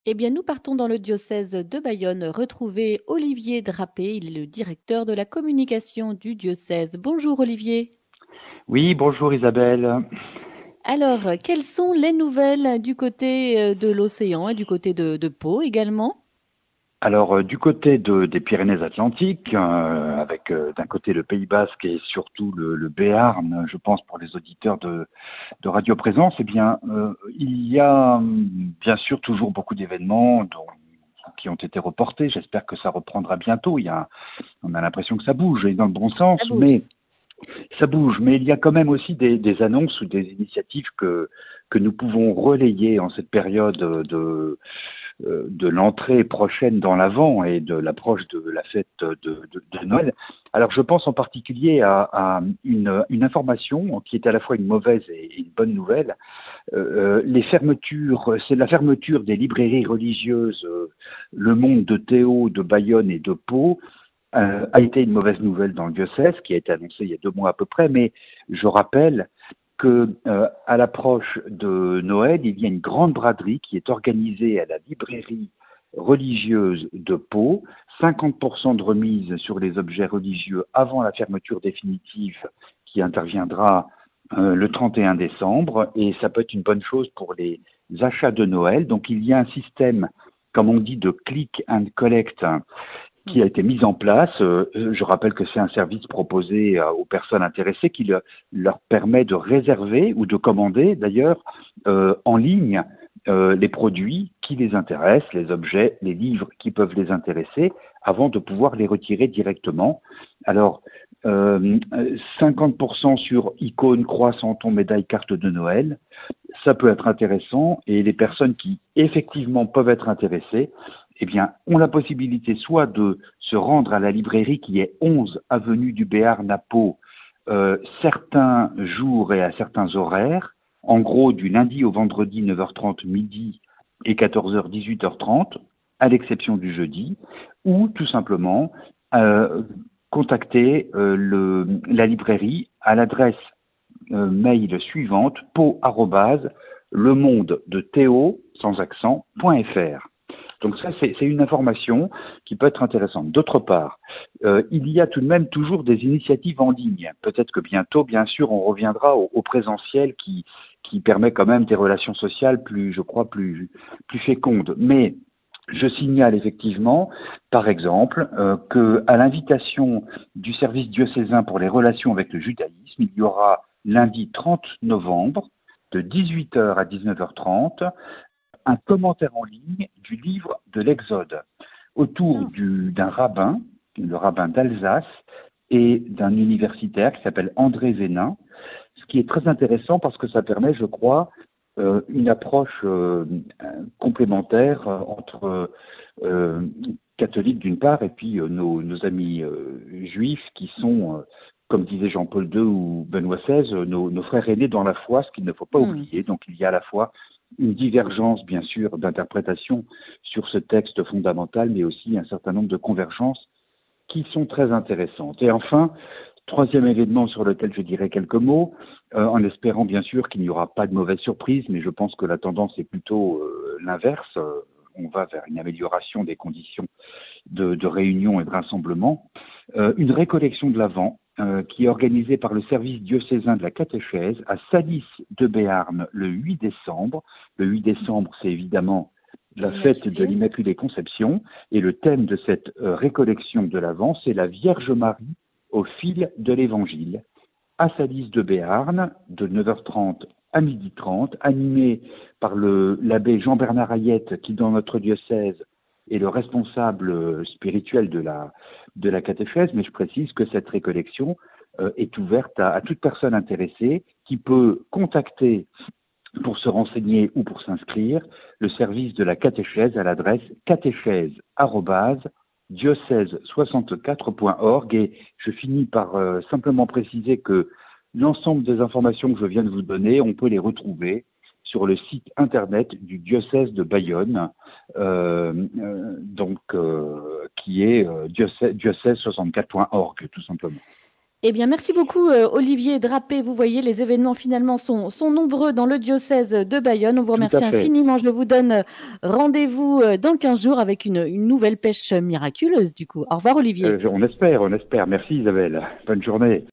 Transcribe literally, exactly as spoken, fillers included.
Eh bien, nous partons dans le diocèse de Bayonne retrouver Olivier Drapé. Il est le directeur de la communication du diocèse. Bonjour Olivier. Oui, bonjour Isabelle. Alors, quelles sont les nouvelles du côté euh, de l'océan et du côté de, de Pau également? Alors, euh, du côté de- des Pyrénées-Atlantiques, euh, avec euh, d'un côté le Pays Basque et surtout le, le Béarn, je pense pour les auditeurs de, de Radio Présence, eh bien, euh, il y a hum, bien sûr toujours beaucoup d'événements dont- qui ont été reportés. J'espère que ça reprendra bientôt. Il y a, on a l'impression que ça bouge et dans le bon sens, Ça bouge. mais ça bouge. Mais il y a quand même aussi des, des annonces ou des initiatives que que nous pouvons relayer en cette période de euh, de l'entrée prochaine dans l'Avent et de l'approche de la fête de, de, de Noël. Alors je pense en particulier à, à une, une information qui est à la fois une mauvaise et une bonne nouvelle. Euh, les fermetures, c'est la fermeture des librairies religieuses euh, Le Monde de Théo, de Bayonne et de Pau euh, a été une mauvaise nouvelle dans le diocèse, qui a été annoncée il y a deux mois à peu près, mais je rappelle que euh, à l'approche de Noël, il y a une grande braderie qui est organisée à la librairie religieuse de Pau, cinquante pour cent de remise sur les objets religieux avant la fermeture définitive qui interviendra euh, le trente et un décembre, et ça peut être une bonne chose pour les achats de Noël. Donc il y a un système, comme on dit, de click and collect qui a Mhm. été mise en place. Euh, je rappelle que c'est un service proposé euh, aux personnes intéressées qui le- leur permet de réserver ou de commander d'ailleurs euh, en ligne euh, les produits qui les intéressent, les objets, les livres qui peuvent les intéresser avant de pouvoir les retirer directement. Alors, euh, cinquante pour cent sur icônes, croix, santon, médaille, carte de Noël, ça peut être intéressant et les personnes qui effectivement peuvent être intéressées eh bien, ont la possibilité soit de se rendre à la librairie qui est onze avenue du Béarn à Pau, euh, certains jours et à certains horaires, en gros du lundi au vendredi neuf heures trente midi et quatorze heures dix-huit heures trente, à l'exception du jeudi, ou tout simplement euh, contacter euh, le, la librairie à l'adresse euh, mail suivante, pau arobase le monde de Théo sans accent point fr. Donc ça, c'est c'est une information qui peut être intéressante. D'autre part, euh, il y a tout de même toujours des initiatives en ligne. Peut-être que bientôt, bien sûr, on reviendra au, au présentiel qui, qui permet quand même des relations sociales plus, je crois, plus, plus fécondes. Mais je signale effectivement, par exemple, euh, que à l'invitation du service diocésain pour les relations avec le judaïsme, il y aura lundi trente novembre, de dix-huit heures à dix-neuf heures trente, un commentaire en ligne du livre de l'Exode autour Bien. du- d'un rabbin, le rabbin d'Alsace, et d'un universitaire qui s'appelle André Vénin, ce qui est très intéressant parce que ça permet, je crois, euh, une approche euh, complémentaire euh, entre euh, catholiques d'une part et puis euh, nos, nos amis euh, juifs qui sont, euh, comme disait Jean-Paul deux ou Benoît seize, euh, nos, nos frères aînés dans la foi, ce qu'il ne faut pas Hmm. oublier. Donc il y a à la fois une divergence, bien sûr, d'interprétation sur ce texte fondamental, mais aussi un certain nombre de convergences qui sont très intéressantes. Et enfin, troisième événement sur lequel je dirais quelques mots, euh, en espérant bien sûr qu'il n'y aura pas de mauvaise surprise, mais je pense que la tendance est plutôt euh, l'inverse. Euh, on va vers une amélioration des conditions de, de réunion et de rassemblement. Euh, une récollection de l'Avent euh, qui est organisée par le service diocésain de la catéchèse à Salis de Béarn le huit décembre. Le huit décembre, c'est évidemment la fête de L'Immaculée. l'Immaculée Conception et le thème de cette euh, récollection de l'Avent, c'est la Vierge Marie au fil de l'Évangile à Salis de Béarn de neuf heures trente à midi trente, animé par le, l'abbé Jean-Bernard Hayette qui dans notre diocèse est le responsable spirituel de la, de la catéchèse, mais je précise que cette récollection euh, est ouverte à, à toute personne intéressée qui peut contacter pour se renseigner ou pour s'inscrire le service de la catéchèse à l'adresse catéchèse arobase diocèse soixante-quatre point org. Et je finis par euh, simplement préciser que l'ensemble des informations que je viens de vous donner, on peut les retrouver sur le site internet du diocèse de Bayonne, euh, euh, donc euh, qui est euh, diocèse, diocèse soixante-quatre point org tout simplement. Eh bien, merci beaucoup, euh, Olivier Drapé. Vous voyez, les événements finalement sont, sont nombreux dans le diocèse de Bayonne. On vous Tout à remercie fait. infiniment. Je vous donne euh, rendez-vous euh, dans quinze jours avec une, une nouvelle pêche miraculeuse, du coup. Au revoir, Olivier. Euh, on espère, on espère. Merci Isabelle. Bonne journée.